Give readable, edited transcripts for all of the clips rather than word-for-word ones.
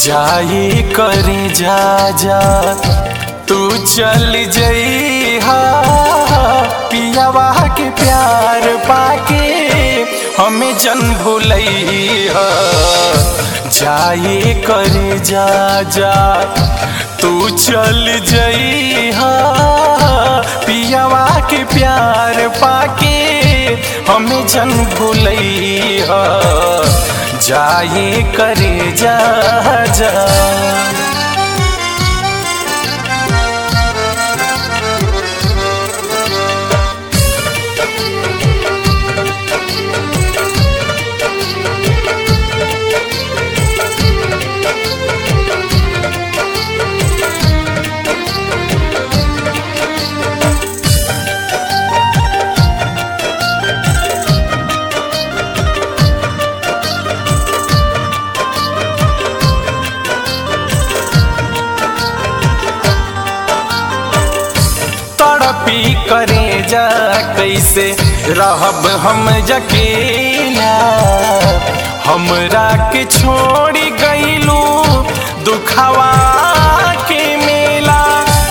जाए करे जा जा तू चल जइहा पियावा के प्यार पाके हमें जन भूलइहा। जाए करे जा जा तू चल जइहा पियावा के प्यार पाके हमें जन भूलइहा। जाए करे जा जा तड़पी करे जा कैसे रहब हम जकेला हमरा के छोड़ी गईलू दुखवा के मेला।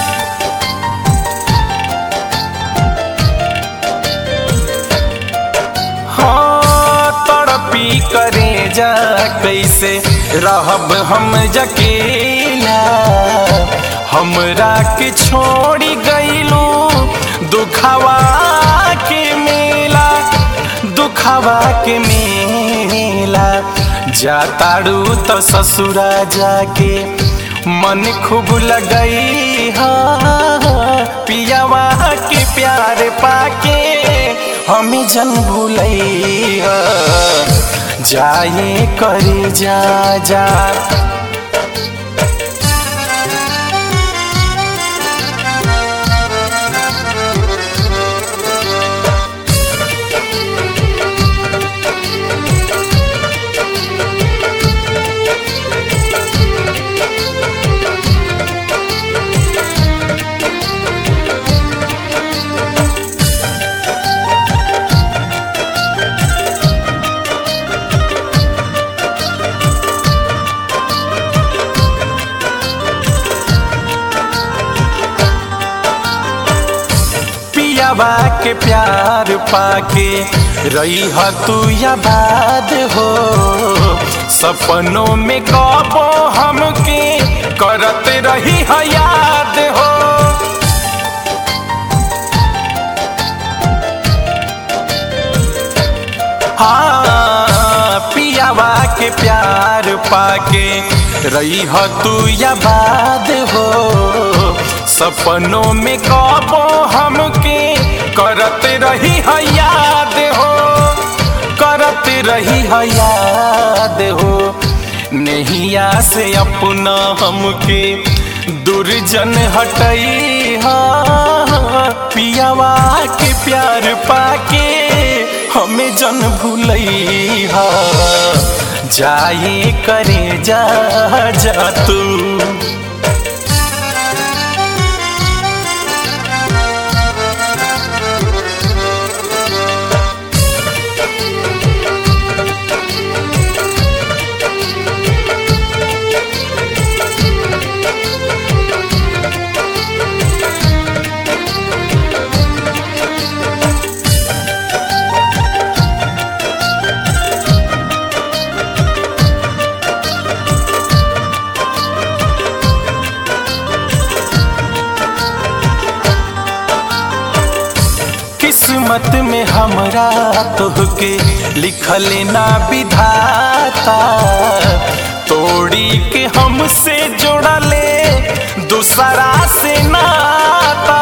हाँ तड़पी करे जा कैसे रहब हम जकेला हमरा के छोड़ी गईलू दुखवा के मेला। दुखवा के मेला जाताड़ू तो ससुरा जाके मन खूब लगई हा पियावा के प्यार पाके हमें जन भूलई हा। जाए करे जा जा पियावा के प्यार पाके रही हा तू आबाद हो। सपनों में कबो हमके करत रही हा याद हो। हाँ पियावा के प्यार पाके रही हा तू आबाद हो। सपनों में कबो हमके करत रही है याद हो। करत रही है याद हो। नैया से अपना हमके दुर्जन हटई हा पियावा के प्यार पाके हमें जन भूलई हा। जाए करे जा जा तू किस्मत में हमरा तोहके लिखल ना विधाता। तोड़ी के हमसे जोड़ले दूसरा से नाता।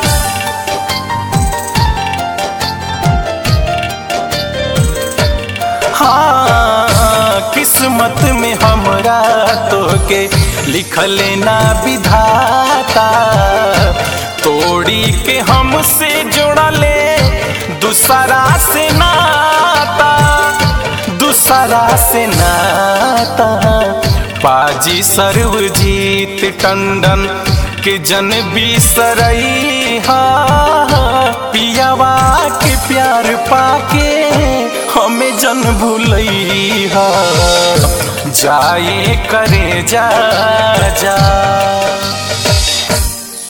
हाँ किस्मत में हमरा तोहके लिखल ना विधाता। तोड़ी के हमसे जोड़ले दूसरा से नाता। दूसरा से नाता पाजी सर्वजीत टंडन के जन बिसरई हा पियावा के प्यार पाके हमें जन भूलैहा जाए करे जा जा।